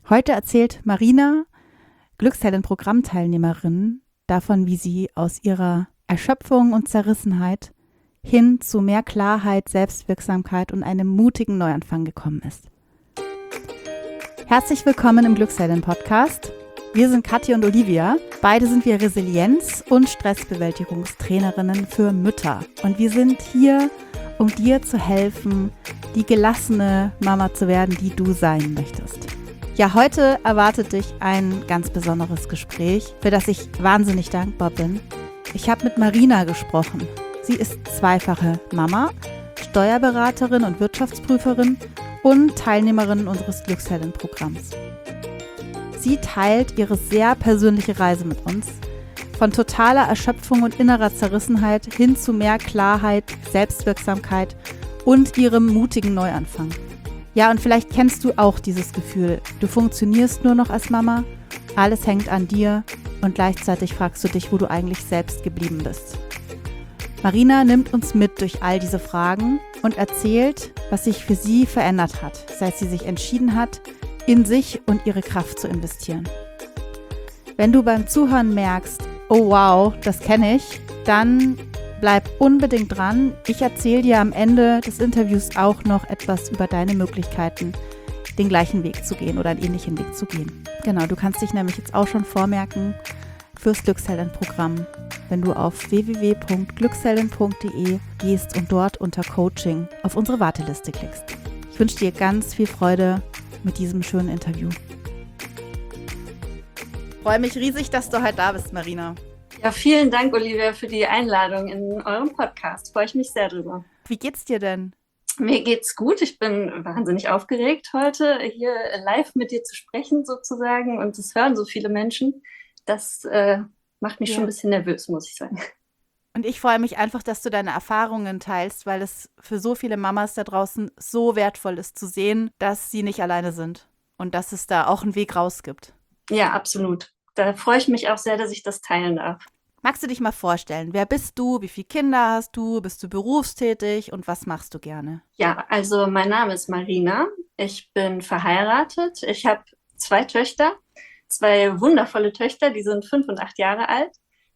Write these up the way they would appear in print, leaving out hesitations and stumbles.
Heute erzählt Marina, Glücksheldin-Programmteilnehmerin, davon, wie sie aus ihrer Erschöpfung und Zerrissenheit hin zu mehr Klarheit, Selbstwirksamkeit und einem mutigen Neuanfang gekommen ist. Herzlich willkommen im Glücksheldin-Podcast. Wir sind Kathi und Olivia. Beide sind wir Resilienz- und Stressbewältigungstrainerinnen für Mütter. Und wir sind hier, um dir zu helfen, die gelassene Mama zu werden, die du sein möchtest. Ja, heute erwartet dich ein ganz besonderes Gespräch, für das ich wahnsinnig dankbar bin. Ich habe mit Marina gesprochen. Sie ist zweifache Mama, Steuerberaterin und Wirtschaftsprüferin und Teilnehmerin unseres Glücksheldin-Programms. Sie teilt ihre sehr persönliche Reise mit uns, von totaler Erschöpfung und innerer Zerrissenheit hin zu mehr Klarheit, Selbstwirksamkeit und ihrem mutigen Neuanfang. Ja, und vielleicht kennst du auch dieses Gefühl. Du funktionierst nur noch als Mama, alles hängt an dir und gleichzeitig fragst du dich, wo du eigentlich selbst geblieben bist. Marina nimmt uns mit durch all diese Fragen und erzählt, was sich für sie verändert hat, seit sie sich entschieden hat, in sich und ihre Kraft zu investieren. Wenn du beim Zuhören merkst, oh wow, das kenne ich, dann bleib unbedingt dran. Ich erzähle dir am Ende des Interviews auch noch etwas über deine Möglichkeiten, den gleichen Weg zu gehen oder einen ähnlichen Weg zu gehen. Genau, du kannst dich nämlich jetzt auch schon vormerken fürs Glücksheldin-Programm, wenn du auf www.glücksheldin.de gehst und dort unter Coaching auf unsere Warteliste klickst. Ich wünsche dir ganz viel Freude mit diesem schönen Interview. Ich freue mich riesig, dass du heute da bist, Marina. Ja, vielen Dank, Olivia, für die Einladung in eurem Podcast. Freue ich mich sehr drüber. Wie geht's dir denn? Mir geht's gut. Ich bin wahnsinnig aufgeregt, heute hier live mit dir zu sprechen sozusagen. Und es hören so viele Menschen. Das macht mich schon ein bisschen nervös, muss ich sagen. Und ich freue mich einfach, dass du deine Erfahrungen teilst, weil es für so viele Mamas da draußen so wertvoll ist zu sehen, dass sie nicht alleine sind und dass es da auch einen Weg raus gibt. Ja, absolut. Da freue ich mich auch sehr, dass ich das teilen darf. Magst du dich mal vorstellen? Wer bist du? Wie viele Kinder hast du? Bist du berufstätig? Und was machst du gerne? Ja, also mein Name ist Marina. Ich bin verheiratet. Ich habe 2 Töchter, 2 wundervolle Töchter, die sind 5 und 8 Jahre alt.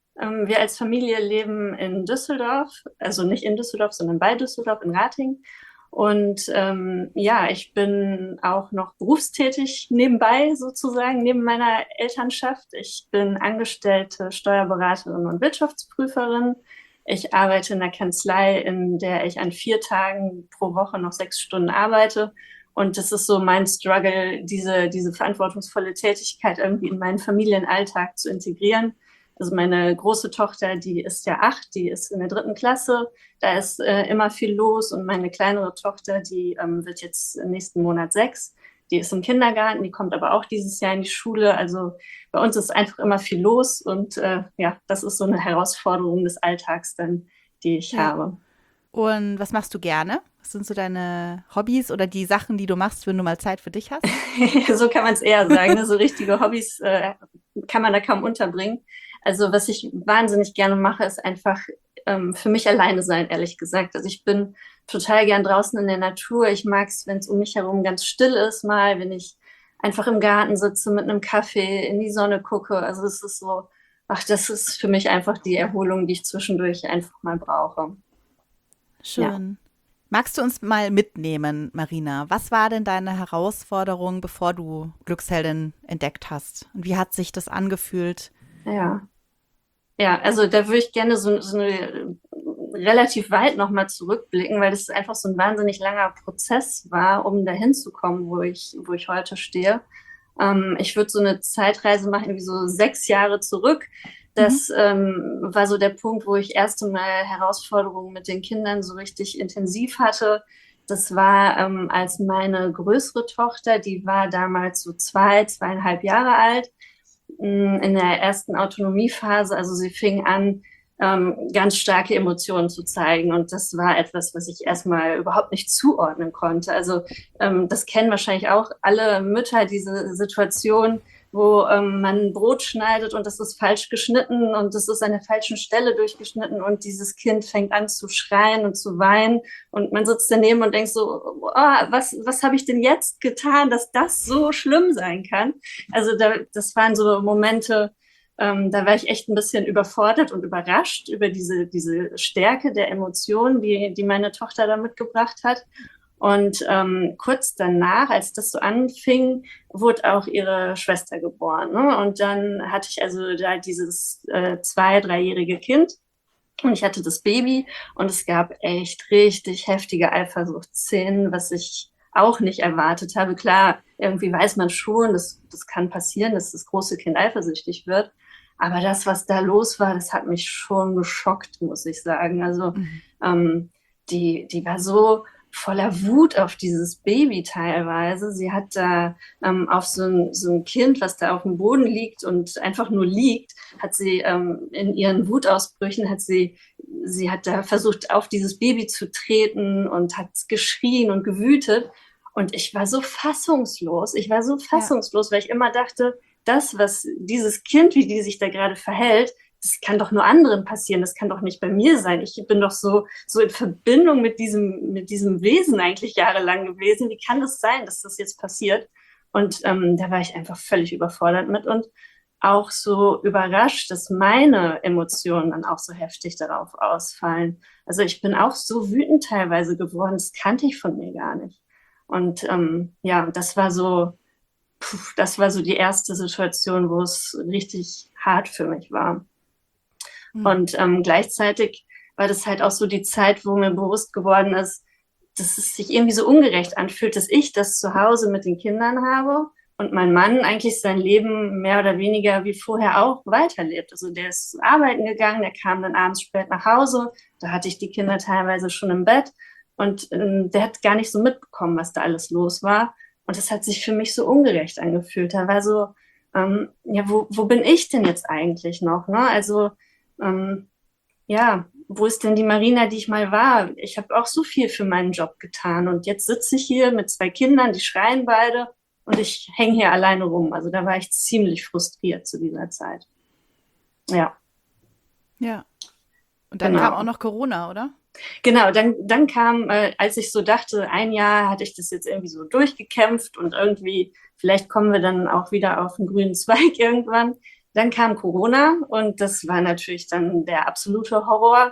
Wir als Familie leben in Düsseldorf, also nicht in Düsseldorf, sondern bei Düsseldorf in Ratingen. Und ja, ich bin auch noch berufstätig nebenbei sozusagen, neben meiner Elternschaft. Ich bin angestellte Steuerberaterin und Wirtschaftsprüferin. Ich arbeite in einer Kanzlei, in der ich an 4 Tagen pro Woche noch 6 Stunden arbeite. Und das ist so mein Struggle, diese verantwortungsvolle Tätigkeit irgendwie in meinen Familienalltag zu integrieren. Also meine große Tochter, die ist ja 8, die ist in der 3. Klasse. Da ist immer viel los. Und meine kleinere Tochter, die wird jetzt nächsten Monat 6. Die ist im Kindergarten, die kommt aber auch dieses Jahr in die Schule. Also bei uns ist einfach immer viel los. Und ja, das ist so eine Herausforderung des Alltags dann, die ich habe. Und was machst du gerne? Was sind so deine Hobbys oder die Sachen, die du machst, wenn du mal Zeit für dich hast? So kann man es eher sagen. Ne? So richtige Hobbys kann man da kaum unterbringen. Also was ich wahnsinnig gerne mache, ist einfach für mich alleine sein, ehrlich gesagt. Also ich bin total gern draußen in der Natur. Ich mag es, wenn es um mich herum ganz still ist, mal, wenn ich einfach im Garten sitze mit einem Kaffee, in die Sonne gucke. Also es ist so, ach, das ist für mich einfach die Erholung, die ich zwischendurch einfach mal brauche. Schön. Ja. Magst du uns mal mitnehmen, Marina? Was war denn deine Herausforderung, bevor du Glücksheldin entdeckt hast? Und wie hat sich das angefühlt? Ja. Ja, also da würde ich gerne so eine relativ weit nochmal zurückblicken, weil das einfach so ein wahnsinnig langer Prozess war, um dahin zu kommen, wo ich heute stehe. Ich würde so eine Zeitreise machen, irgendwie so 6 Jahre zurück. Das war so der Punkt, wo ich erste Mal Herausforderungen mit den Kindern so richtig intensiv hatte. Das war, als meine größere Tochter, die war damals so 2,5 Jahre alt, in der ersten Autonomiephase. Also sie fing an, ganz starke Emotionen zu zeigen. Und das war etwas, was ich erstmal überhaupt nicht zuordnen konnte. Also das kennen wahrscheinlich auch alle Mütter, diese Situation, wo man Brot schneidet und das ist falsch geschnitten und das ist an der falschen Stelle durchgeschnitten und dieses Kind fängt an zu schreien und zu weinen und man sitzt daneben und denkt so, oh, was habe ich denn jetzt getan, dass das so schlimm sein kann? Also das waren so Momente, da war ich echt ein bisschen überfordert und überrascht über diese Stärke der Emotionen, die meine Tochter da mitgebracht hat. Und kurz danach, als das so anfing, wurde auch ihre Schwester geboren. Ne? Und dann hatte ich also da dieses 2-3-jährige Kind und ich hatte das Baby und es gab echt richtig heftige Eifersuchtsszenen, was ich auch nicht erwartet habe. Klar, irgendwie weiß man schon, das kann passieren, dass das große Kind eifersüchtig wird. Aber das, was da los war, das hat mich schon geschockt, muss ich sagen. Also die war so voller Wut auf dieses Baby teilweise. Sie hat da auf so ein Kind, was da auf dem Boden liegt und einfach nur liegt, hat sie in ihren Wutausbrüchen, sie hat da versucht, auf dieses Baby zu treten und hat geschrien und gewütet. Und ich war so fassungslos. Weil ich immer dachte, das, was dieses Kind, wie die sich da gerade verhält, das kann doch nur anderen passieren, das kann doch nicht bei mir sein. Ich bin doch so in Verbindung mit diesem Wesen eigentlich jahrelang gewesen. Wie kann das sein, dass das jetzt passiert? Und da war ich einfach völlig überfordert mit und auch so überrascht, dass meine Emotionen dann auch so heftig darauf ausfallen. Also ich bin auch so wütend teilweise geworden, das kannte ich von mir gar nicht. Und ja, das war so die erste Situation, wo es richtig hart für mich war. Und gleichzeitig war das halt auch so die Zeit, wo mir bewusst geworden ist, dass es sich irgendwie so ungerecht anfühlt, dass ich das zu Hause mit den Kindern habe und mein Mann eigentlich sein Leben mehr oder weniger wie vorher auch weiterlebt. Also der ist arbeiten gegangen, der kam dann abends spät nach Hause, da hatte ich die Kinder teilweise schon im Bett und der hat gar nicht so mitbekommen, was da alles los war. Und das hat sich für mich so ungerecht angefühlt. Da war so, ja, wo bin ich denn jetzt eigentlich noch? Ne? Also, ja, wo ist denn die Marina, die ich mal war? Ich habe auch so viel für meinen Job getan. Und jetzt sitze ich hier mit 2 Kindern, die schreien beide und ich hänge hier alleine rum. Also da war ich ziemlich frustriert zu dieser Zeit. Ja. Ja. Und dann kam auch noch Corona, oder? Genau, dann kam, als ich so dachte, ein Jahr hatte ich das jetzt irgendwie so durchgekämpft und irgendwie, vielleicht kommen wir dann auch wieder auf den grünen Zweig irgendwann. Dann kam Corona und das war natürlich dann der absolute Horror.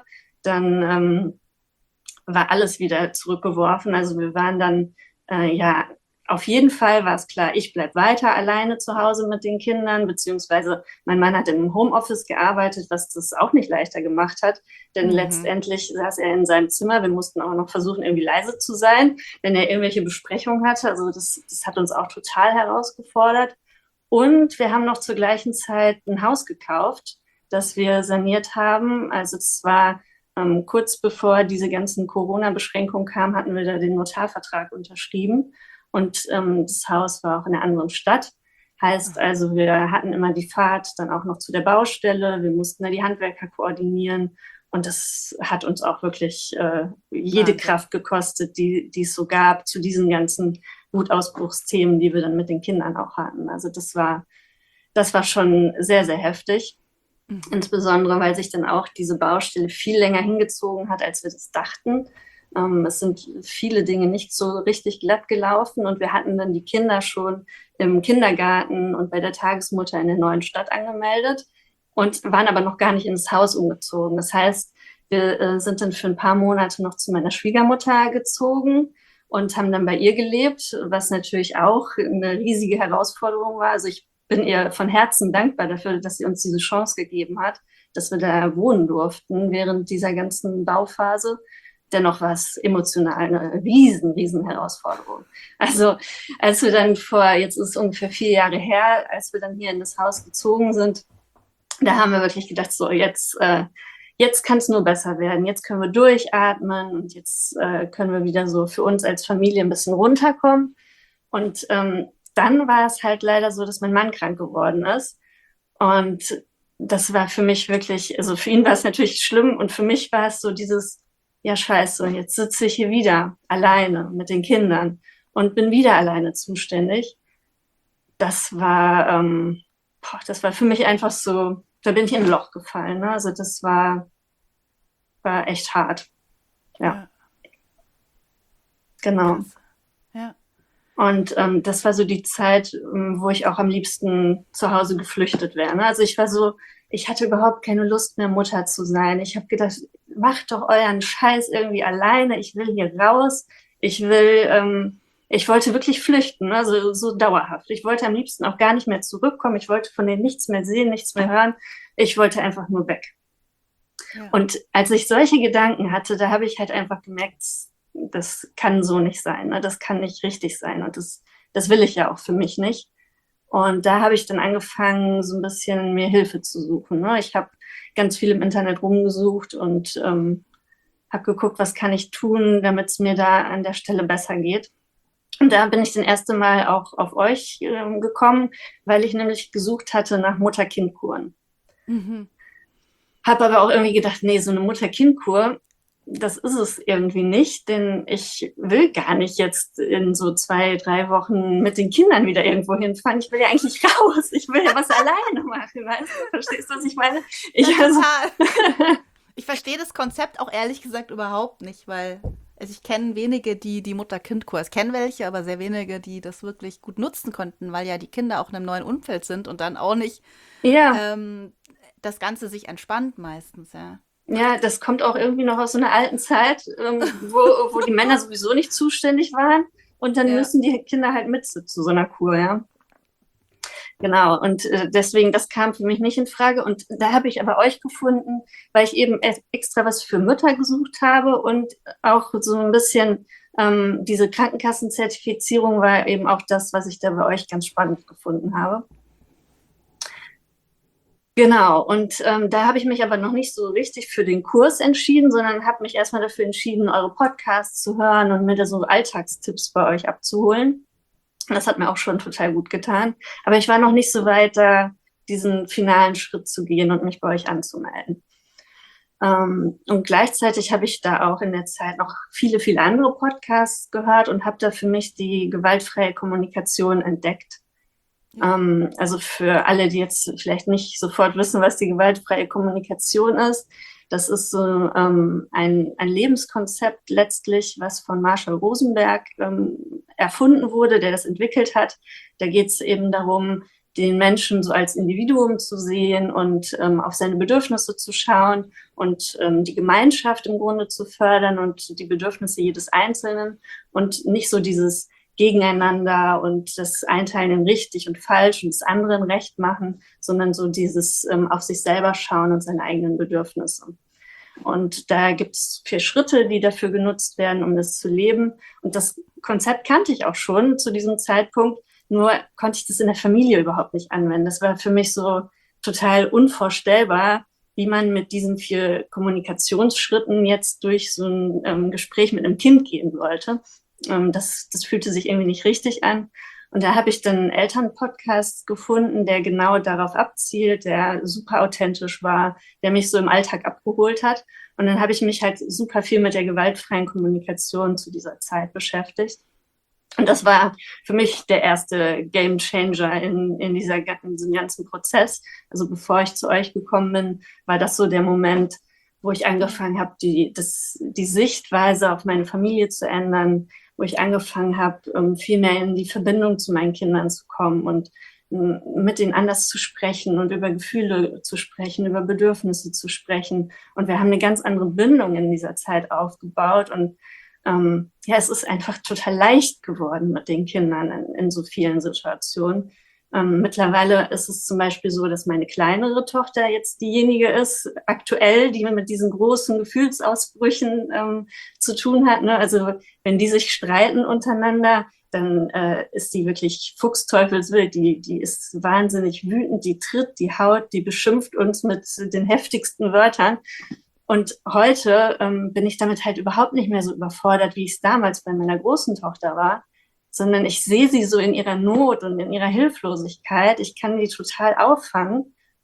Dann war alles wieder zurückgeworfen. Also wir waren dann, ja, auf jeden Fall war es klar, ich bleibe weiter alleine zu Hause mit den Kindern, beziehungsweise mein Mann hat im Homeoffice gearbeitet, was das auch nicht leichter gemacht hat, denn letztendlich saß er in seinem Zimmer. Wir mussten auch noch versuchen, irgendwie leise zu sein, wenn er irgendwelche Besprechungen hatte. Also das hat uns auch total herausgefordert. Und wir haben noch zur gleichen Zeit ein Haus gekauft, das wir saniert haben. Also es war kurz bevor diese ganzen Corona-Beschränkungen kamen, hatten wir da den Notarvertrag unterschrieben. Und das Haus war auch in einer anderen Stadt. Heißt also, wir hatten immer die Fahrt dann auch noch zu der Baustelle. Wir mussten da die Handwerker koordinieren. Und das hat uns auch wirklich jede Kraft gekostet, die es so gab zu diesen ganzen Wutausbruchsthemen, die wir dann mit den Kindern auch hatten. Also das war schon sehr, sehr heftig. Insbesondere, weil sich dann auch diese Baustelle viel länger hingezogen hat, als wir das dachten. Es sind viele Dinge nicht so richtig glatt gelaufen und wir hatten dann die Kinder schon im Kindergarten und bei der Tagesmutter in der neuen Stadt angemeldet und waren aber noch gar nicht ins Haus umgezogen. Das heißt, wir sind dann für ein paar Monate noch zu meiner Schwiegermutter gezogen und haben dann bei ihr gelebt, was natürlich auch eine riesige Herausforderung war. Also ich bin ihr von Herzen dankbar dafür, dass sie uns diese Chance gegeben hat, dass wir da wohnen durften während dieser ganzen Bauphase. Dennoch war es emotional eine riesen Herausforderung. Also als wir dann jetzt ist es ungefähr 4 Jahre her, als wir dann hier in das Haus gezogen sind, da haben wir wirklich gedacht, so jetzt kann es nur besser werden. Jetzt können wir durchatmen und jetzt können wir wieder so für uns als Familie ein bisschen runterkommen. Und dann war es halt leider so, dass mein Mann krank geworden ist. Und das war für mich wirklich, also für ihn war es natürlich schlimm und für mich war es so dieses, ja scheiße, jetzt sitze ich hier wieder alleine mit den Kindern und bin wieder alleine zuständig. Das war, das war für mich einfach so, da bin ich in ein Loch gefallen. Ne? Also das war echt hart. Ja, Ja, genau. krass. Ja. Und das war so die Zeit, wo ich auch am liebsten zu Hause geflüchtet wäre. Ne? Also ich war so, ich hatte überhaupt keine Lust mehr, Mutter zu sein. Ich habe gedacht, macht doch euren Scheiß irgendwie alleine. Ich will hier raus. Ich wollte wirklich flüchten, ne? Also so dauerhaft. Ich wollte am liebsten auch gar nicht mehr zurückkommen. Ich wollte von denen nichts mehr sehen, nichts mehr hören. Ich wollte einfach nur weg. Ja. Und als ich solche Gedanken hatte, da habe ich halt einfach gemerkt, das kann so nicht sein, ne? Das kann nicht richtig sein und das will ich ja auch für mich nicht. Und da habe ich dann angefangen, so ein bisschen mir Hilfe zu suchen. Ne? Ich habe ganz viel im Internet rumgesucht und habe geguckt, was kann ich tun, damit es mir da an der Stelle besser geht. Und da bin ich das erste Mal auch auf euch gekommen, weil ich nämlich gesucht hatte nach Mutter-Kind-Kuren. Mhm. Habe aber auch irgendwie gedacht, nee, so eine Mutter-Kind-Kur, das ist es irgendwie nicht, denn ich will gar nicht jetzt in so 2, 3 Wochen mit den Kindern wieder irgendwo hinfahren. Ich will ja eigentlich raus. Ich will ja was alleine machen, weißt du? Verstehst du, was ich meine? Ja, Also, total. Ich verstehe das Konzept auch ehrlich gesagt überhaupt nicht, weil ich kenne wenige, die die Mutter-Kind-Kur, ich kenne welche, aber sehr wenige, die das wirklich gut nutzen konnten, weil ja die Kinder auch in einem neuen Umfeld sind und dann auch nicht ja, ähm, das Ganze sich entspannt meistens, ja. ja, das kommt auch irgendwie noch aus so einer alten Zeit, wo die Männer sowieso nicht zuständig waren. Und dann Ja. müssen die Kinder halt mit zu so einer Kur, ja. Genau, und deswegen, das kam für mich nicht in Frage. Und da habe ich aber euch gefunden, weil ich eben extra was für Mütter gesucht habe und auch so ein bisschen diese Krankenkassenzertifizierung war eben auch das, was ich da bei euch ganz spannend gefunden habe. Genau, und da habe ich mich aber noch nicht so richtig für den Kurs entschieden, sondern habe mich erstmal dafür entschieden, eure Podcasts zu hören und mir da so Alltagstipps bei euch abzuholen. Das hat mir auch schon total gut getan. Aber ich war noch nicht so weit, da diesen finalen Schritt zu gehen und mich bei euch anzumelden. Und gleichzeitig habe ich da auch in der Zeit noch viele, viele andere Podcasts gehört und habe da für mich die gewaltfreie Kommunikation entdeckt. Ja. Also für alle, die jetzt vielleicht nicht sofort wissen, was die gewaltfreie Kommunikation ist, das ist so ein Lebenskonzept letztlich, was von Marshall Rosenberg erfunden wurde, der das entwickelt hat. Da geht es eben darum, den Menschen so als Individuum zu sehen und auf seine Bedürfnisse zu schauen und die Gemeinschaft im Grunde zu fördern und die Bedürfnisse jedes Einzelnen und nicht so dieses Gegeneinander und das Einteilen in richtig und falsch und das anderen recht machen, sondern so dieses auf sich selber schauen und seine eigenen Bedürfnisse. Und da gibt es 4 Schritte, die dafür genutzt werden, um das zu leben. Und das Konzept kannte ich auch schon zu diesem Zeitpunkt, nur konnte ich das in der Familie überhaupt nicht anwenden. Das war für mich so total unvorstellbar, wie man mit diesen 4 Kommunikationsschritten jetzt durch so ein Gespräch mit einem Kind gehen sollte. Das fühlte sich irgendwie nicht richtig an. Und da habe ich dann einen Elternpodcast gefunden, der genau darauf abzielt, der super authentisch war, der mich so im Alltag abgeholt hat. Und dann habe ich mich halt super viel mit der gewaltfreien Kommunikation zu dieser Zeit beschäftigt. Und das war für mich der erste Game Changer in diesem ganzen Prozess. Also bevor ich zu euch gekommen bin, war das so der Moment, wo ich angefangen habe, die Sichtweise auf meine Familie zu ändern, wo ich angefangen habe, viel mehr in die Verbindung zu meinen Kindern zu kommen und mit ihnen anders zu sprechen und über Gefühle zu sprechen, über Bedürfnisse zu sprechen. Und wir haben eine ganz andere Bindung in dieser Zeit aufgebaut. Und ja, es ist einfach total leicht geworden mit den Kindern in so vielen Situationen. Mittlerweile ist es zum Beispiel so, dass meine kleinere Tochter jetzt diejenige ist, aktuell, die mit diesen großen Gefühlsausbrüchen zu tun hat. Ne? Also wenn die sich streiten untereinander, dann ist die wirklich fuchsteufelswild. Die ist wahnsinnig wütend, die tritt, die haut, die beschimpft uns mit den heftigsten Wörtern. Und heute bin ich damit halt überhaupt nicht mehr so überfordert, wie ich es damals bei meiner großen Tochter war, sondern ich sehe sie so in ihrer Not und in ihrer Hilflosigkeit. Ich kann die total auffangen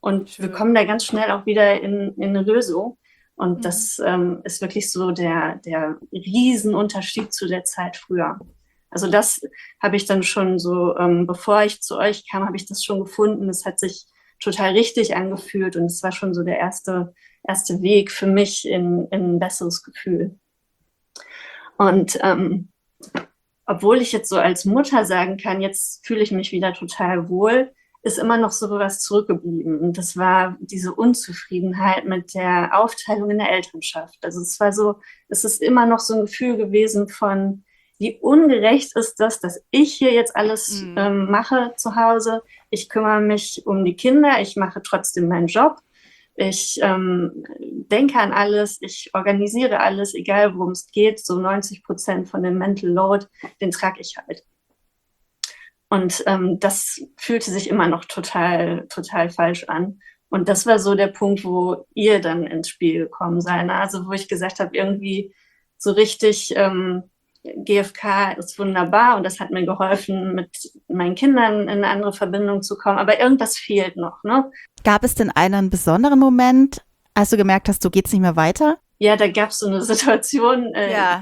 Und wir kommen da ganz schnell auch wieder in eine Lösung. Und das ist wirklich so der Riesenunterschied zu der Zeit früher. Also das habe ich dann schon so, bevor ich zu euch kam, habe ich das schon gefunden. Es hat sich total richtig angefühlt und es war schon so der erste Weg für mich in ein besseres Gefühl. Und obwohl ich jetzt so als Mutter sagen kann, jetzt fühle ich mich wieder total wohl, ist immer noch so was zurückgeblieben. Und das war diese Unzufriedenheit mit der Aufteilung in der Elternschaft. Also es ist immer noch so ein Gefühl gewesen von, wie ungerecht ist das, dass ich hier jetzt alles mache zu Hause. Ich kümmere mich um die Kinder, ich mache trotzdem meinen Job. Ich denke an alles, ich organisiere alles, egal worum es geht. So 90% von dem Mental Load, den trage ich halt. Und das fühlte sich immer noch total, total falsch an. Und das war so der Punkt, wo ihr dann ins Spiel gekommen seid. Also wo ich gesagt habe, irgendwie so richtig GfK ist wunderbar und das hat mir geholfen, mit meinen Kindern in eine andere Verbindung zu kommen. Aber irgendwas fehlt noch, ne? Gab es denn einen besonderen Moment, als du gemerkt hast, so geht's nicht mehr weiter? Ja, da gab es so eine Situation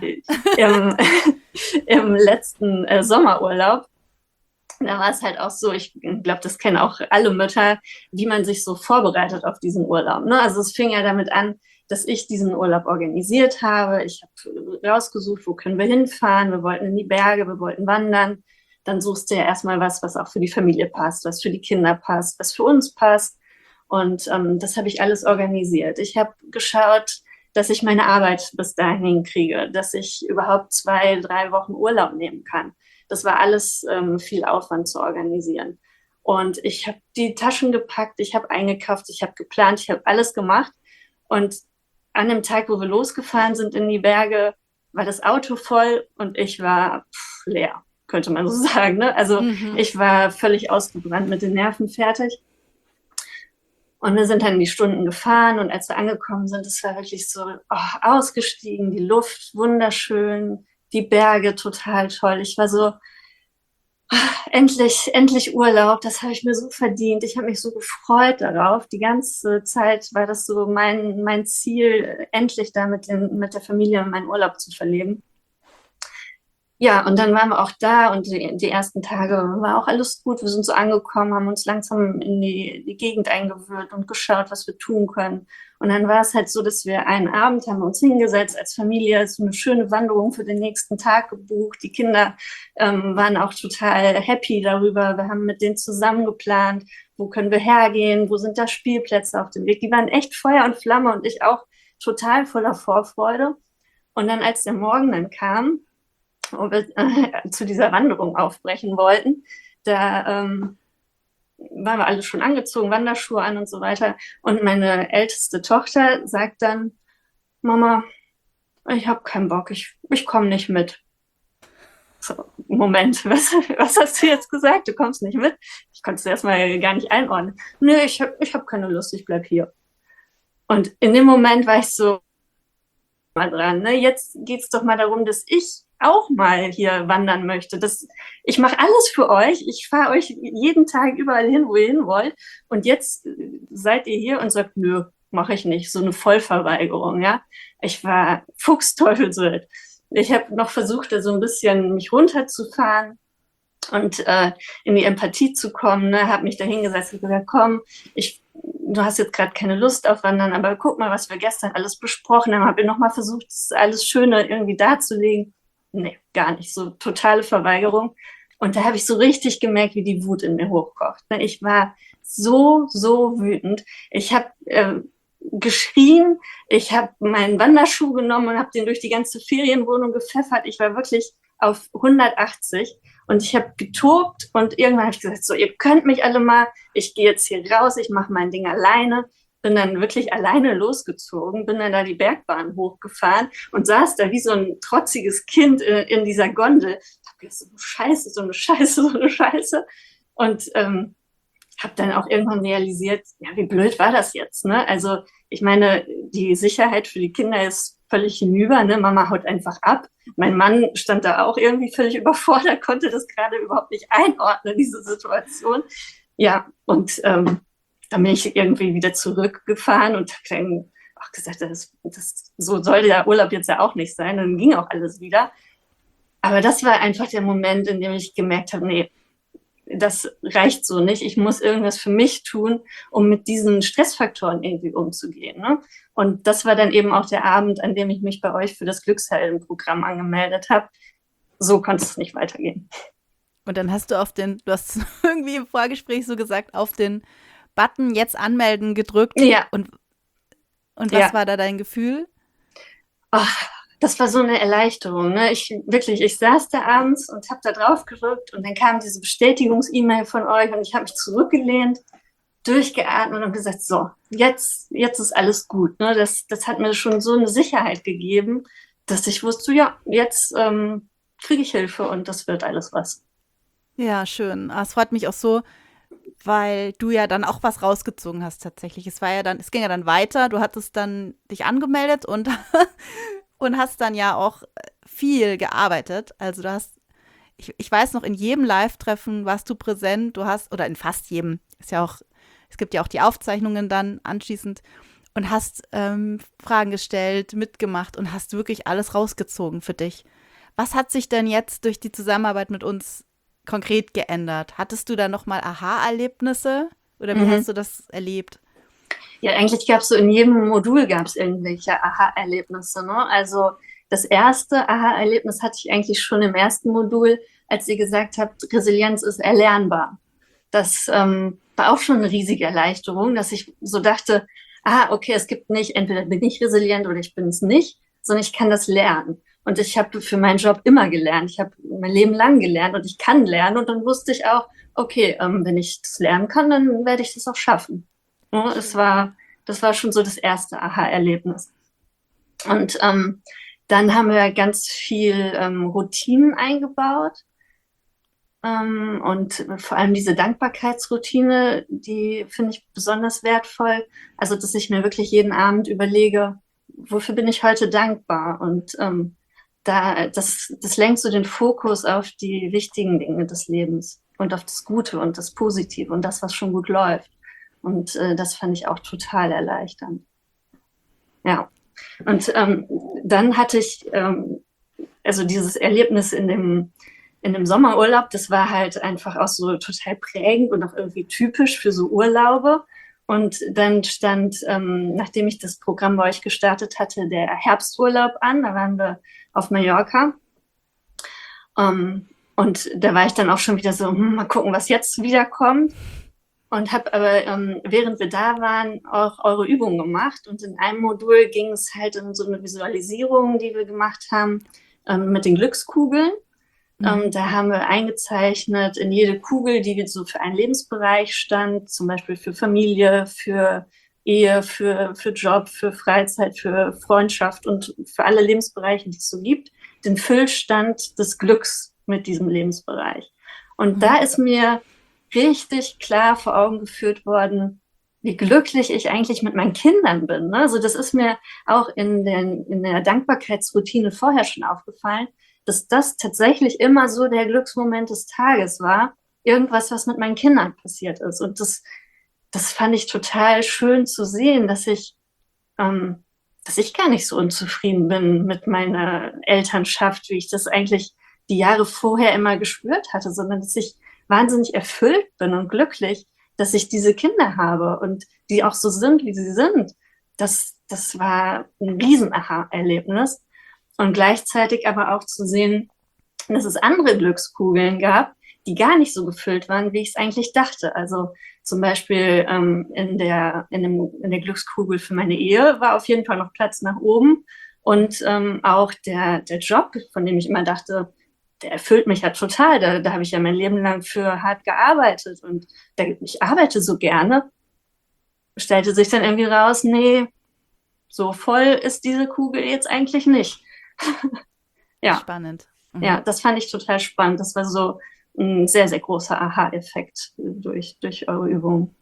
im letzten Sommerurlaub. Da war es halt auch so, ich glaube, das kennen auch alle Mütter, wie man sich so vorbereitet auf diesen Urlaub. Ne? Also es fing ja damit an, dass ich diesen Urlaub organisiert habe. Ich habe rausgesucht, wo können wir hinfahren. Wir wollten in die Berge, wir wollten wandern. Dann suchst du ja erstmal was auch für die Familie passt, was für die Kinder passt, was für uns passt. Und das habe ich alles organisiert. Ich habe geschaut, dass ich meine Arbeit bis dahin hinkriege, dass ich überhaupt 2-3 Wochen Urlaub nehmen kann. Das war alles viel Aufwand zu organisieren. Und ich habe die Taschen gepackt, ich habe eingekauft, ich habe geplant, ich habe alles gemacht. Und an dem Tag, wo wir losgefahren sind in die Berge, war das Auto voll und ich war leer, könnte man so sagen. Ne? Also ich war völlig ausgebrannt, mit den Nerven fertig. Und wir sind dann die Stunden gefahren und als wir angekommen sind, es war wirklich so ausgestiegen, die Luft wunderschön, die Berge total toll. Ich war so, endlich Urlaub, das habe ich mir so verdient. Ich habe mich so gefreut darauf. Die ganze Zeit war das so mein Ziel, endlich da mit der Familie meinen Urlaub zu verleben. Ja, und dann waren wir auch da und die ersten Tage war auch alles gut. Wir sind so angekommen, haben uns langsam in die Gegend eingewöhnt und geschaut, was wir tun können. Und dann war es halt so, dass wir einen Abend haben wir uns hingesetzt als Familie, so eine schöne Wanderung für den nächsten Tag gebucht. Die Kinder waren auch total happy darüber. Wir haben mit denen zusammen geplant, wo können wir hergehen, wo sind da Spielplätze auf dem Weg. Die waren echt Feuer und Flamme und ich auch total voller Vorfreude. Und dann, als der Morgen dann kam, und wir zu dieser Wanderung aufbrechen wollten, da waren wir alle schon angezogen, Wanderschuhe an und so weiter. Und meine älteste Tochter sagt dann, Mama, ich habe keinen Bock, ich komme nicht mit. So, Moment, was hast du jetzt gesagt? Du kommst nicht mit? Ich konnte es erstmal gar nicht einordnen. Nö, ich hab keine Lust, ich bleib hier. Und in dem Moment war ich so mal dran. Ne? Jetzt geht es doch mal darum, dass ich auch mal hier wandern möchte. Ich mache alles für euch. Ich fahre euch jeden Tag überall hin, wo ihr hin wollt. Und jetzt seid ihr hier und sagt, nö, mache ich nicht. So eine Vollverweigerung, ja. Ich war fuchsteufelswild. Ich habe noch versucht, da so ein bisschen mich runterzufahren und in die Empathie zu kommen. Ne? Habe mich da hingesetzt und gesagt, komm, du hast jetzt gerade keine Lust auf Wandern, aber guck mal, was wir gestern alles besprochen haben. Habe ich nochmal versucht, das alles Schöne irgendwie darzulegen. Nee, gar nicht. So totale Verweigerung. Und da habe ich so richtig gemerkt, wie die Wut in mir hochkocht. Ich war so wütend. Ich habe geschrien. Ich habe meinen Wanderschuh genommen und habe den durch die ganze Ferienwohnung gepfeffert. Ich war wirklich auf 180 und ich habe getobt und irgendwann habe ich gesagt, so, ihr könnt mich alle mal. Ich gehe jetzt hier raus, ich mache mein Ding alleine. Bin dann wirklich alleine losgezogen, bin dann da die Bergbahn hochgefahren und saß da wie so ein trotziges Kind in dieser Gondel. Ich habe gedacht, so eine Scheiße. Und habe dann auch irgendwann realisiert, ja, wie blöd war das jetzt, ne? Also ich meine, die Sicherheit für die Kinder ist völlig hinüber, ne? Mama haut einfach ab. Mein Mann stand da auch irgendwie völlig überfordert, konnte das gerade überhaupt nicht einordnen, diese Situation. Ja, und dann bin ich irgendwie wieder zurückgefahren und habe dann auch gesagt, so soll der Urlaub jetzt ja auch nicht sein. Dann ging auch alles wieder. Aber das war einfach der Moment, in dem ich gemerkt habe, nee, das reicht so nicht. Ich muss irgendwas für mich tun, um mit diesen Stressfaktoren irgendwie umzugehen. Ne? Und das war dann eben auch der Abend, an dem ich mich bei euch für das Glückshelden-Programm angemeldet habe. So konnte es nicht weitergehen. Und dann hast du du hast irgendwie im Vorgespräch so gesagt, auf den Button jetzt anmelden gedrückt. Ja. Und was war da dein Gefühl? Ach, das war so eine Erleichterung. Ne? Ich saß da abends und habe da drauf gedrückt und dann kam diese Bestätigungs-E-Mail von euch und ich habe mich zurückgelehnt, durchgeatmet und gesagt, so, jetzt ist alles gut. Ne? Das hat mir schon so eine Sicherheit gegeben, dass ich wusste, ja, jetzt kriege ich Hilfe und das wird alles was. Ja, schön. Es freut mich auch so, weil du ja dann auch was rausgezogen hast tatsächlich. Es ging ja dann weiter. Du hattest dann dich angemeldet und hast dann ja auch viel gearbeitet. Also ich weiß noch, in jedem Live-Treffen warst du präsent. Oder in fast jedem. Es gibt ja auch die Aufzeichnungen dann anschließend und hast Fragen gestellt, mitgemacht und hast wirklich alles rausgezogen für dich. Was hat sich denn jetzt durch die Zusammenarbeit mit uns konkret geändert? Hattest du da nochmal Aha-Erlebnisse oder wie hast du das erlebt? Ja, eigentlich gab es so in jedem Modul irgendwelche Aha-Erlebnisse. Ne? Also das erste Aha-Erlebnis hatte ich eigentlich schon im ersten Modul, als ihr gesagt habt, Resilienz ist erlernbar. Das war auch schon eine riesige Erleichterung, dass ich so dachte, okay, es gibt nicht, entweder bin ich resilient oder ich bin es nicht, sondern ich kann das lernen. Und ich habe für meinen Job immer gelernt. Ich habe mein Leben lang gelernt und ich kann lernen. Und dann wusste ich auch, okay, wenn ich das lernen kann, dann werde ich das auch schaffen. Ja, das war schon so das erste Aha-Erlebnis. Und dann haben wir ganz viel Routinen eingebaut. Und vor allem diese Dankbarkeitsroutine, die finde ich besonders wertvoll. Also, dass ich mir wirklich jeden Abend überlege, wofür bin ich heute dankbar? Und das lenkt so den Fokus auf die wichtigen Dinge des Lebens und auf das Gute und das Positive und das, was schon gut läuft. Und das fand ich auch total erleichternd. Ja. Und dann hatte ich also dieses Erlebnis in dem Sommerurlaub, das war halt einfach auch so total prägend und auch irgendwie typisch für so Urlaube. Und dann stand, nachdem ich das Programm bei euch gestartet hatte, der Herbsturlaub an. Da waren wir auf Mallorca. Und da war ich dann auch schon wieder so, mal gucken, was jetzt wiederkommt. Und habe aber, während wir da waren, auch eure Übungen gemacht. Und in einem Modul ging es halt um so eine Visualisierung, die wir gemacht haben, mit den Glückskugeln. Da haben wir eingezeichnet in jede Kugel, die so für einen Lebensbereich stand, zum Beispiel für Familie, für Ehe, für Job, für Freizeit, für Freundschaft und für alle Lebensbereiche, die es so gibt, den Füllstand des Glücks mit diesem Lebensbereich. Und da ist mir richtig klar vor Augen geführt worden, wie glücklich ich eigentlich mit meinen Kindern bin. Ne? Also das ist mir auch in der Dankbarkeitsroutine vorher schon aufgefallen, dass das tatsächlich immer so der Glücksmoment des Tages war, irgendwas, was mit meinen Kindern passiert ist. Und das fand ich total schön zu sehen, dass ich gar nicht so unzufrieden bin mit meiner Elternschaft, wie ich das eigentlich die Jahre vorher immer gespürt hatte, sondern dass ich wahnsinnig erfüllt bin und glücklich, dass ich diese Kinder habe und die auch so sind, wie sie sind. Das war ein Riesen-Aha-Erlebnis. Und gleichzeitig aber auch zu sehen, dass es andere Glückskugeln gab, die gar nicht so gefüllt waren, wie ich es eigentlich dachte. Also zum Beispiel in der Glückskugel für meine Ehe war auf jeden Fall noch Platz nach oben. Und auch der Job, von dem ich immer dachte, der erfüllt mich ja total. Da habe ich ja mein Leben lang für hart gearbeitet und ich arbeite so gerne. Stellte sich dann irgendwie raus, nee, so voll ist diese Kugel jetzt eigentlich nicht. Ja. Spannend. Ja, das fand ich total spannend. Das war so ein sehr, sehr großer Aha-Effekt durch eure Übung.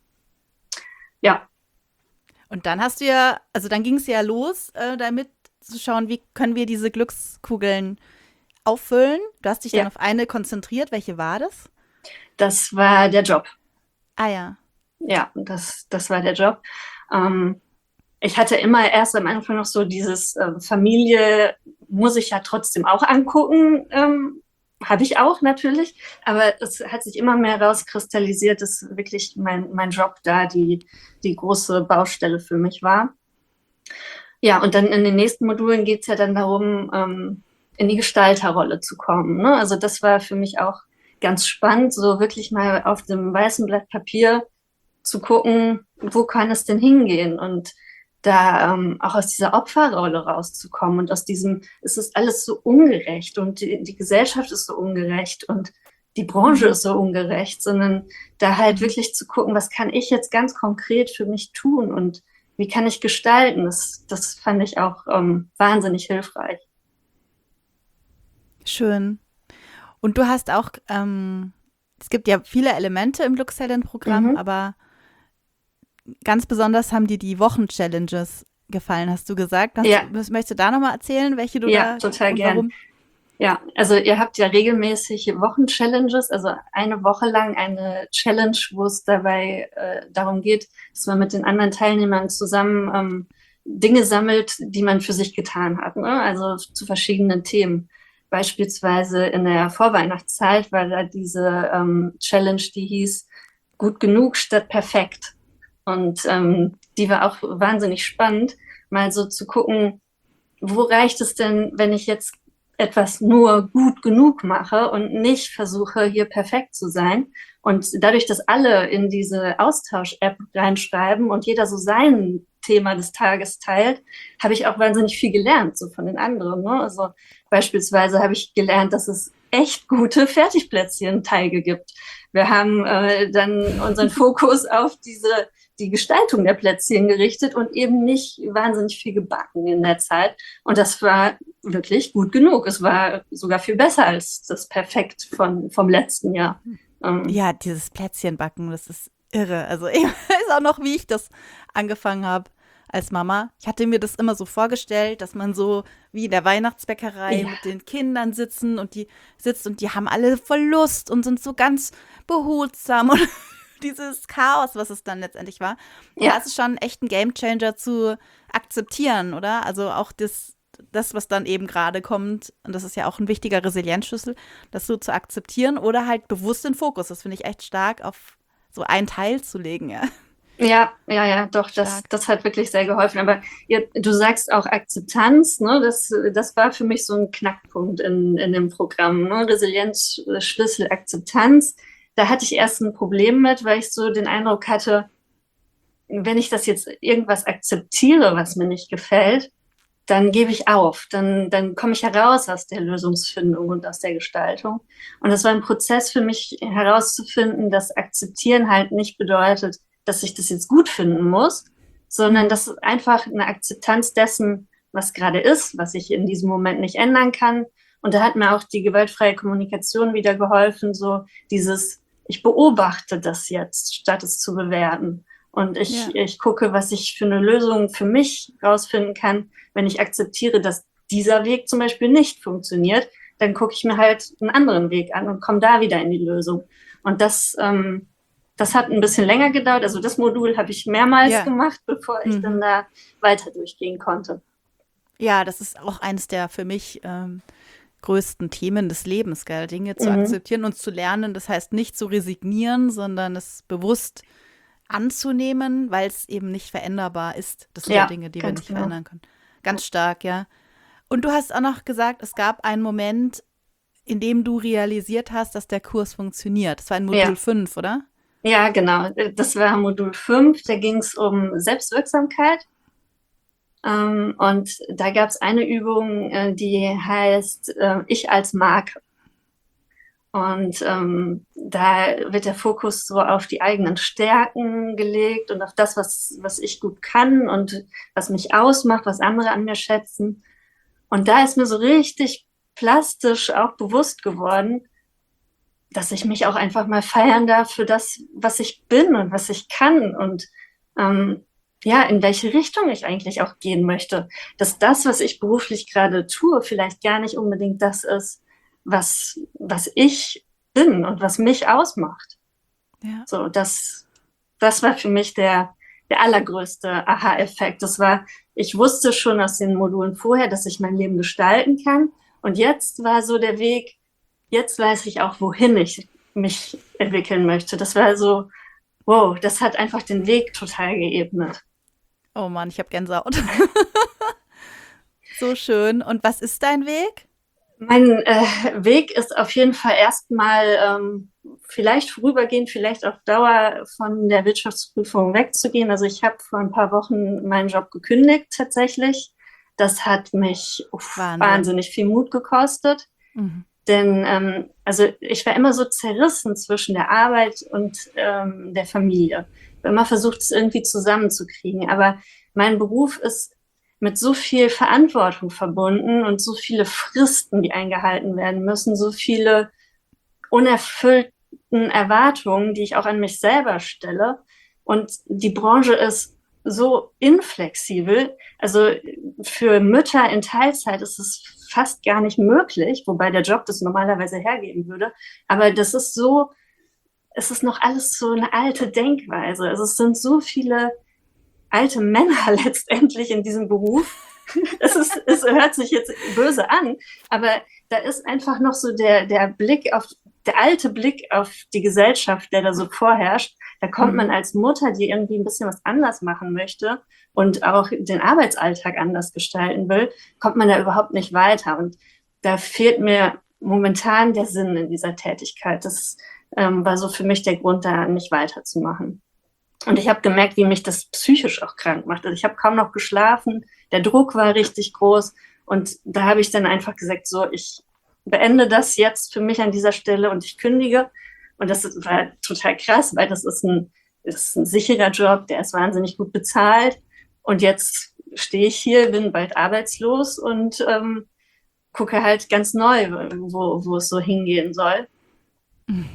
Ja. Und dann dann ging es ja los, damit zu schauen, wie können wir diese Glückskugeln auffüllen. Du hast dich dann auf eine konzentriert. Welche war das? Das war der Job. Ah ja. Ja, das war der Job. Ähm, Ich hatte immer erst am Anfang noch so dieses Familie muss ich ja trotzdem auch angucken. Habe ich auch natürlich, aber es hat sich immer mehr rauskristallisiert, dass wirklich mein Job da die große Baustelle für mich war. Ja, und dann in den nächsten Modulen geht es ja dann darum, in die Gestalterrolle zu kommen. Ne? Also das war für mich auch ganz spannend, so wirklich mal auf dem weißen Blatt Papier zu gucken, wo kann es denn hingehen und da auch aus dieser Opferrolle rauszukommen und aus diesem, es ist alles so ungerecht und die Gesellschaft ist so ungerecht und die Branche ist so ungerecht, sondern da halt wirklich zu gucken, was kann ich jetzt ganz konkret für mich tun und wie kann ich gestalten? Das fand ich auch wahnsinnig hilfreich. Schön. Und du hast auch, es gibt ja viele Elemente im Lux-Talent-Programm, Mhm. aber ganz besonders haben dir die Wochen-Challenges gefallen, hast du gesagt. Ja, Möchtest du da nochmal erzählen, welche du ja, da total und gern. warum? Ja, also ihr habt ja regelmäßig Wochen-Challenges, also eine Woche lang eine Challenge, wo es dabei darum geht, dass man mit den anderen Teilnehmern zusammen Dinge sammelt, die man für sich getan hat, ne? Also zu verschiedenen Themen. Beispielsweise in der Vorweihnachtszeit war da diese Challenge, die hieß Gut genug statt perfekt. Und die war auch wahnsinnig spannend, mal so zu gucken, wo reicht es denn, wenn ich jetzt etwas nur gut genug mache und nicht versuche, hier perfekt zu sein. Und dadurch, dass alle in diese Austausch-App reinschreiben und jeder so sein Thema des Tages teilt, habe ich auch wahnsinnig viel gelernt, so von den anderen. Ne? Also beispielsweise habe ich gelernt, dass es echt gute Fertigplätzchen-Teige gibt. Wir haben dann unseren Fokus auf die Gestaltung der Plätzchen gerichtet und eben nicht wahnsinnig viel gebacken in der Zeit. Und das war wirklich gut genug. Es war sogar viel besser als das Perfekt vom letzten Jahr. Ja, dieses Plätzchenbacken, das ist irre. Also ich weiß auch noch, wie ich das angefangen habe als Mama. Ich hatte mir das immer so vorgestellt, dass man so wie in der Weihnachtsbäckerei Ja, mit den Kindern sitzt und die haben alle voll Lust und sind so ganz behutsam und dieses Chaos, was es dann letztendlich war. Und da ja, ist es schon echt ein Gamechanger zu akzeptieren, oder? Also auch das, was dann eben gerade kommt, und das ist ja auch ein wichtiger Resilienzschlüssel, das so zu akzeptieren oder halt bewusst den Fokus. Das finde ich echt stark, auf so einen Teil zu legen, ja. ja, doch, Stark. das hat wirklich sehr geholfen. Aber du sagst auch Akzeptanz, ne? Das war für mich so ein Knackpunkt in dem Programm, ne? Resilienz, Schlüssel, Akzeptanz. Da hatte ich erst ein Problem mit, weil ich so den Eindruck hatte, wenn ich das jetzt irgendwas akzeptiere, was mir nicht gefällt, dann gebe ich auf, dann komme ich heraus aus der Lösungsfindung und aus der Gestaltung. Und das war ein Prozess für mich herauszufinden, dass Akzeptieren halt nicht bedeutet, dass ich das jetzt gut finden muss, sondern Mhm. das ist einfach eine Akzeptanz dessen, was gerade ist, was ich in diesem Moment nicht ändern kann. Und da hat mir auch die gewaltfreie Kommunikation wieder geholfen, so dieses, ich beobachte das jetzt, statt es zu bewerten. Und Ja. ich gucke, was ich für eine Lösung für mich rausfinden kann, wenn ich akzeptiere, dass dieser Weg zum Beispiel nicht funktioniert, dann gucke ich mir halt einen anderen Weg an und komme da wieder in die Lösung. Und das hat ein bisschen länger gedauert. Also das Modul habe ich mehrmals Ja. gemacht, bevor ich dann Mhm. da weiter durchgehen konnte. Ja, das ist auch eines der für mich größten Themen des Lebens, gell? Dinge zu Mhm. akzeptieren und zu lernen. Das heißt nicht zu resignieren, sondern es bewusst anzunehmen, weil es eben nicht veränderbar ist. Das sind ja Ja, Dinge, die wir ganz nicht genau. verändern können. Ganz stark, ja. Und du hast auch noch gesagt, es gab einen Moment, in dem du realisiert hast, dass der Kurs funktioniert. Das war in Modul Ja, 5, oder? ja, genau. Das war Modul 5. Da ging es um Selbstwirksamkeit. Und da gab es eine Übung, die heißt Ich als Marke. Und da wird der Fokus so auf die eigenen Stärken gelegt und auf das, was ich gut kann und was mich ausmacht, was andere an mir schätzen. Und da ist mir so richtig plastisch auch bewusst geworden, dass ich mich auch einfach mal feiern darf für das, was ich bin und was ich kann und ja, in welche Richtung ich eigentlich auch gehen möchte. Dass das, was ich beruflich gerade tue, vielleicht gar nicht unbedingt das ist, was ich bin und was mich ausmacht. Ja. So, das das war für mich der allergrößte Aha-Effekt. Ich wusste schon aus den Modulen vorher, dass ich mein Leben gestalten kann. Und jetzt war so der Weg, jetzt weiß ich auch, wohin ich mich entwickeln möchte. Das war so, wow, das hat einfach den Weg total geebnet. Oh Mann, ich habe Gänsehaut. So schön. Und was ist dein Weg? Mein Weg ist auf jeden Fall erstmal vielleicht vorübergehend, vielleicht auf Dauer von der Wirtschaftsprüfung wegzugehen. Also ich habe vor ein paar Wochen meinen Job gekündigt tatsächlich. Das hat mich wahnsinnig viel Mut gekostet. Mhm. Denn also ich war immer so zerrissen zwischen der Arbeit und der Familie. Ich habe immer versucht, es irgendwie zusammenzukriegen. Aber mein Beruf ist mit so viel Verantwortung verbunden und so viele Fristen, die eingehalten werden müssen, so viele unerfüllten Erwartungen, die ich auch an mich selber stelle. Und die Branche ist so inflexibel. Also für Mütter in Teilzeit ist es fast gar nicht möglich, wobei der Job das normalerweise hergeben würde. Aber das ist so, es ist noch alles so eine alte Denkweise. Also es sind so viele alte Männer letztendlich in diesem Beruf. Es hört sich jetzt böse an, aber da ist einfach noch so der alte Blick auf die Gesellschaft, der da so vorherrscht. Da kommt man als Mutter, die irgendwie ein bisschen was anders machen möchte und auch den Arbeitsalltag anders gestalten will, kommt man da überhaupt nicht weiter. Und da fehlt mir momentan der Sinn in dieser Tätigkeit. Das war so für mich der Grund, da nicht weiterzumachen. Und ich habe gemerkt, wie mich das psychisch auch krank macht. Also ich habe kaum noch geschlafen, der Druck war richtig groß. Und da habe ich dann einfach gesagt, so, ich beende das jetzt für mich an dieser Stelle und ich kündige. Und das war total krass, weil das ist ein sicherer Job, der ist wahnsinnig gut bezahlt. Und jetzt stehe ich hier, bin bald arbeitslos und gucke halt ganz neu, wo es so hingehen soll. Mhm.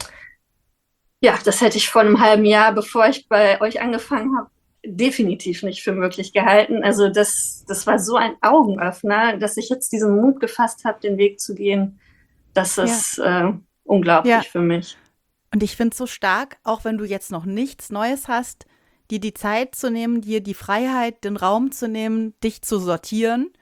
Ja, das hätte ich vor einem halben Jahr, bevor ich bei euch angefangen habe, definitiv nicht für möglich gehalten. Also das war so ein Augenöffner, dass ich jetzt diesen Mut gefasst habe, den Weg zu gehen. Das ist unglaublich für mich. Und ich finde es so stark, auch wenn du jetzt noch nichts Neues hast, dir die Zeit zu nehmen, dir die Freiheit, den Raum zu nehmen, dich zu sortieren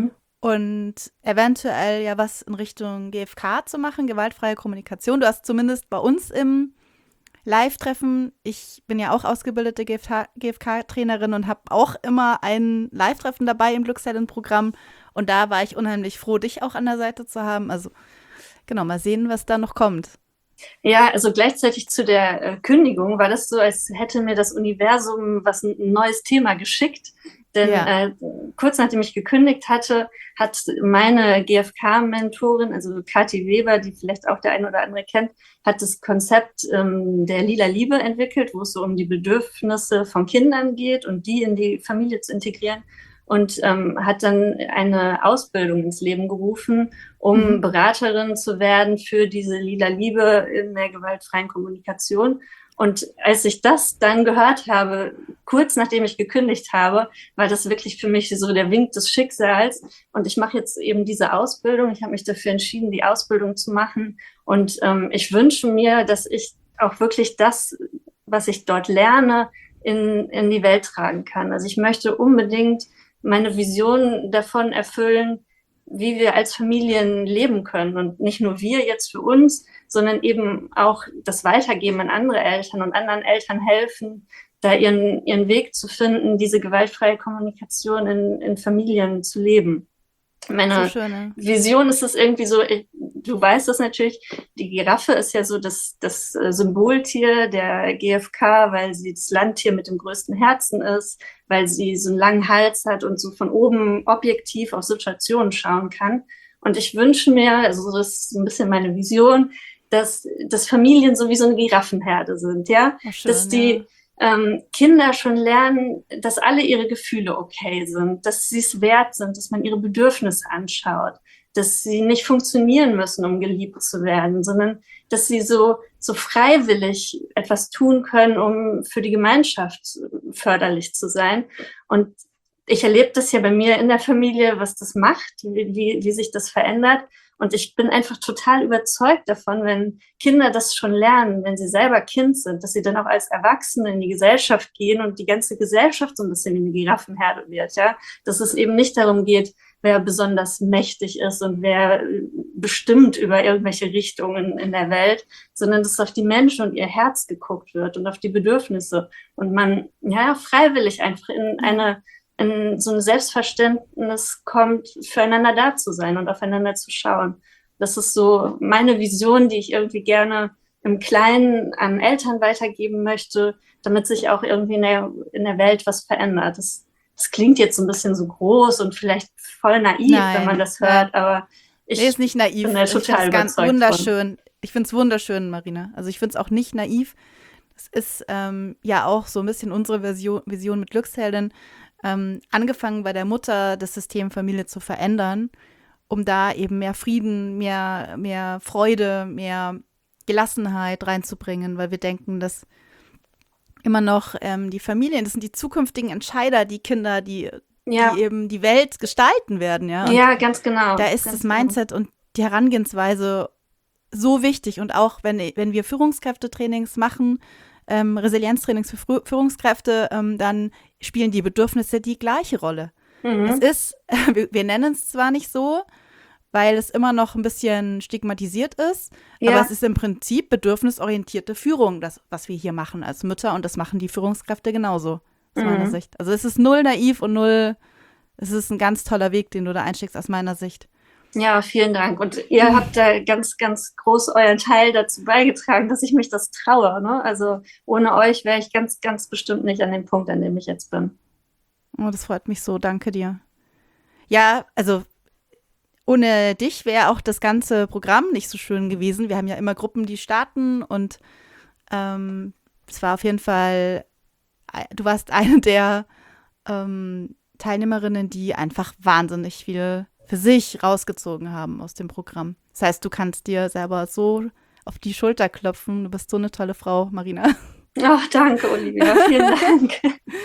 und eventuell ja was in Richtung GfK zu machen, gewaltfreie Kommunikation. Du hast zumindest bei uns im Live-Treffen, ich bin ja auch ausgebildete GfK-Trainerin und habe auch immer ein Live-Treffen dabei im Glücksheldin-Programm und da war ich unheimlich froh, dich auch an der Seite zu haben. Also genau, mal sehen, was da noch kommt. Ja, also gleichzeitig zu der Kündigung war das so, als hätte mir das Universum ein neues Thema geschickt. Denn kurz nachdem ich gekündigt hatte, hat meine GfK-Mentorin, also Kathi Weber, die vielleicht auch der eine oder andere kennt, hat das Konzept der Lila Liebe entwickelt, wo es so um die Bedürfnisse von Kindern geht und die in die Familie zu integrieren. Und hat dann eine Ausbildung ins Leben gerufen, um Beraterin zu werden für diese Lila Liebe in der gewaltfreien Kommunikation. Und als ich das dann gehört habe, kurz nachdem ich gekündigt habe, war das wirklich für mich so der Wink des Schicksals. Und ich mache jetzt eben diese Ausbildung. Ich habe mich dafür entschieden, die Ausbildung zu machen. Und ich wünsche mir, dass ich auch wirklich das, was ich dort lerne, in die Welt tragen kann. Also ich möchte unbedingt meine Vision davon erfüllen, wie wir als Familien leben können. Und nicht nur wir jetzt für uns, sondern eben auch das Weitergeben an andere Eltern und anderen Eltern helfen, da ihren Weg zu finden, diese gewaltfreie Kommunikation in Familien zu leben. Meine Vision ist es irgendwie so, du weißt es natürlich, die Giraffe ist ja so das Symboltier der GfK, weil sie das Landtier mit dem größten Herzen ist, weil sie so einen langen Hals hat und so von oben objektiv auf Situationen schauen kann. Und ich wünsche mir, also das ist so ein bisschen meine Vision, dass Familien so wie so eine Giraffenherde sind, ja, schön, dass die Kinder schon lernen, dass alle ihre Gefühle okay sind, dass sie es wert sind, dass man ihre Bedürfnisse anschaut, dass sie nicht funktionieren müssen, um geliebt zu werden, sondern dass sie so freiwillig etwas tun können, um für die Gemeinschaft förderlich zu sein. Und ich erlebe das ja bei mir in der Familie, was das macht, wie sich das verändert. Und ich bin einfach total überzeugt davon, wenn Kinder das schon lernen, wenn sie selber Kind sind, dass sie dann auch als Erwachsene in die Gesellschaft gehen und die ganze Gesellschaft so ein bisschen in die Giraffenherde wird, ja. Dass es eben nicht darum geht, wer besonders mächtig ist und wer bestimmt über irgendwelche Richtungen in der Welt, sondern dass auf die Menschen und ihr Herz geguckt wird und auf die Bedürfnisse und man ja freiwillig einfach in so ein Selbstverständnis kommt, füreinander da zu sein und aufeinander zu schauen. Das ist so meine Vision, die ich irgendwie gerne im Kleinen an Eltern weitergeben möchte, damit sich auch irgendwie in der Welt was verändert. Das klingt jetzt so ein bisschen so groß und vielleicht voll naiv, wenn man das hört, aber ich ist nicht naiv. bin da total ich ganz überzeugt wunderschön. Ich finde es wunderschön, Marina. Also ich finde es auch nicht naiv. Das ist ja auch so ein bisschen unsere Vision mit Glücksheldin. Angefangen bei der Mutter, das System Familie zu verändern, um da eben mehr Frieden, mehr Freude, mehr Gelassenheit reinzubringen, weil wir denken, dass immer noch die Familien, das sind die zukünftigen Entscheider, die Kinder, die eben die Welt gestalten werden. Ja, ja, ganz genau. Da ist das Mindset und die Herangehensweise so wichtig. Und auch wenn wir Führungskräftetrainings machen, Resilienztrainings für Führungskräfte, dann spielen die Bedürfnisse die gleiche Rolle. Es ist, wir nennen es zwar nicht so, weil es immer noch ein bisschen stigmatisiert ist, aber es ist im Prinzip bedürfnisorientierte Führung, das, was wir hier machen als Mütter, und das machen die Führungskräfte genauso, aus meiner Sicht. Also es ist null naiv und es ist ein ganz toller Weg, den du da einsteckst, aus meiner Sicht. Ja, vielen Dank. Und ihr habt da ganz, ganz groß euren Teil dazu beigetragen, dass ich mich das traue, ne? Also ohne euch wäre ich ganz, ganz bestimmt nicht an dem Punkt, an dem ich jetzt bin. Oh, das freut mich so. Danke dir. Ja, also ohne dich wäre auch das ganze Programm nicht so schön gewesen. Wir haben ja immer Gruppen, die starten, und es war auf jeden Fall, du warst eine der Teilnehmerinnen, die einfach wahnsinnig viel für sich rausgezogen haben aus dem Programm. Das heißt, du kannst dir selber so auf die Schulter klopfen. Du bist so eine tolle Frau, Marina. Ach, danke, Olivia. Vielen Dank.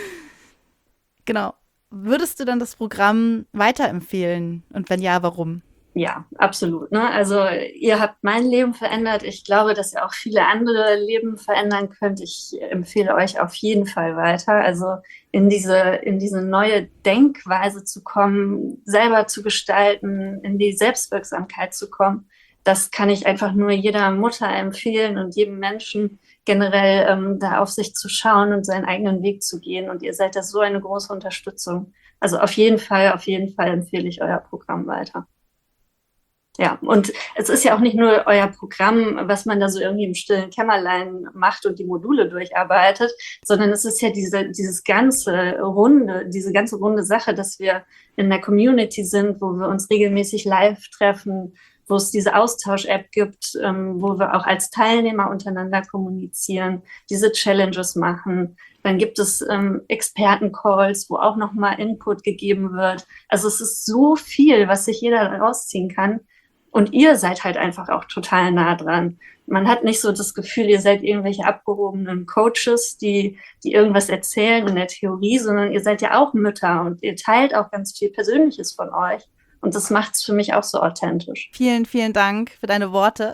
Genau. Würdest du dann das Programm weiterempfehlen? Und wenn ja, warum? Ja, absolut. Ne? Also ihr habt mein Leben verändert. Ich glaube, dass ihr auch viele andere Leben verändern könnt. Ich empfehle euch auf jeden Fall weiter. Also in diese neue Denkweise zu kommen, selber zu gestalten, in die Selbstwirksamkeit zu kommen. Das kann ich einfach nur jeder Mutter empfehlen und jedem Menschen generell da auf sich zu schauen und seinen eigenen Weg zu gehen. Und ihr seid da so eine große Unterstützung. Also auf jeden Fall empfehle ich euer Programm weiter. Ja, und es ist ja auch nicht nur euer Programm, was man da so irgendwie im stillen Kämmerlein macht und die Module durcharbeitet, sondern es ist ja diese ganze runde Sache, dass wir in der Community sind, wo wir uns regelmäßig live treffen, wo es diese Austausch-App gibt, wo wir auch als Teilnehmer untereinander kommunizieren, diese Challenges machen. Dann gibt es Experten-Calls, wo auch nochmal Input gegeben wird. Also es ist so viel, was sich jeder rausziehen kann. Und ihr seid halt einfach auch total nah dran. Man hat nicht so das Gefühl, ihr seid irgendwelche abgehobenen Coaches, die irgendwas erzählen in der Theorie, sondern ihr seid ja auch Mütter und ihr teilt auch ganz viel Persönliches von euch. Und das macht es für mich auch so authentisch. Vielen, vielen Dank für deine Worte.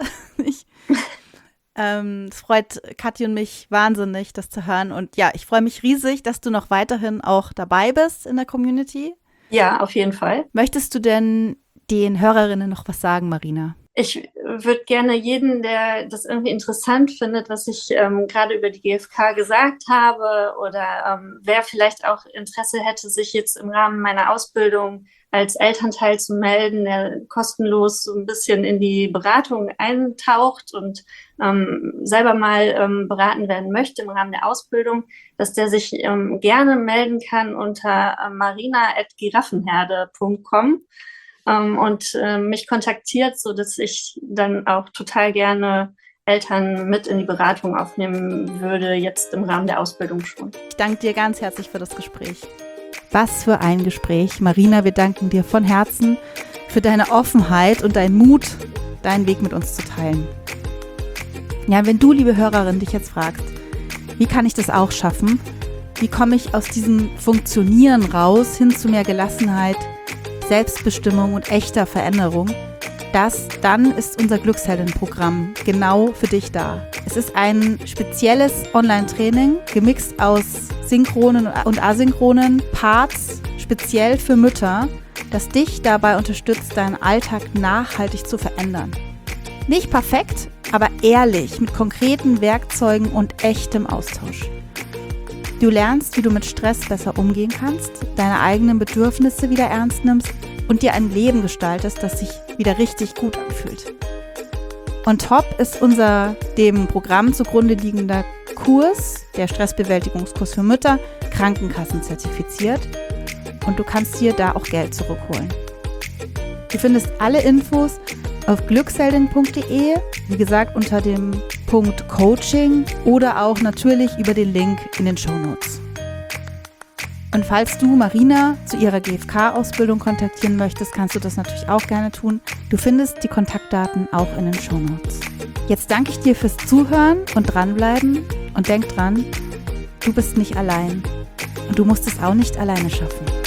Es freut Kathi und mich wahnsinnig, das zu hören. Und ja, ich freue mich riesig, dass du noch weiterhin auch dabei bist in der Community. Ja, auf jeden Fall. Möchtest du denn den Hörerinnen noch was sagen, Marina? Ich würde gerne jeden, der das irgendwie interessant findet, was ich gerade über die GfK gesagt habe, oder wer vielleicht auch Interesse hätte, sich jetzt im Rahmen meiner Ausbildung als Elternteil zu melden, der kostenlos so ein bisschen in die Beratung eintaucht und selber mal beraten werden möchte im Rahmen der Ausbildung, dass der sich gerne melden kann unter marina@giraffenherde.com. Und mich kontaktiert, so dass ich dann auch total gerne Eltern mit in die Beratung aufnehmen würde, jetzt im Rahmen der Ausbildung schon. Ich danke dir ganz herzlich für das Gespräch. Was für ein Gespräch. Marina, wir danken dir von Herzen für deine Offenheit und deinen Mut, deinen Weg mit uns zu teilen. Ja, wenn du, liebe Hörerin, dich jetzt fragst, wie kann ich das auch schaffen? Wie komme ich aus diesem Funktionieren raus hin zu mehr Gelassenheit, Selbstbestimmung und echter Veränderung, dann ist unser Glücksheldin-Programm genau für dich da. Es ist ein spezielles Online-Training, gemixt aus synchronen und asynchronen Parts, speziell für Mütter, das dich dabei unterstützt, deinen Alltag nachhaltig zu verändern. Nicht perfekt, aber ehrlich, mit konkreten Werkzeugen und echtem Austausch. Du lernst, wie du mit Stress besser umgehen kannst, deine eigenen Bedürfnisse wieder ernst nimmst und dir ein Leben gestaltest, das sich wieder richtig gut anfühlt. On top ist unser dem Programm zugrunde liegender Kurs, der Stressbewältigungskurs für Mütter, Krankenkassen-zertifiziert, und du kannst dir da auch Geld zurückholen. Du findest alle Infos auf glücksheldin.de, wie gesagt unter dem Punkt Coaching oder auch natürlich über den Link in den Shownotes. Und falls du Marina zu ihrer GfK-Ausbildung kontaktieren möchtest, kannst du das natürlich auch gerne tun. Du findest die Kontaktdaten auch in den Shownotes. Jetzt danke ich dir fürs Zuhören und dranbleiben und denk dran, du bist nicht allein und du musst es auch nicht alleine schaffen.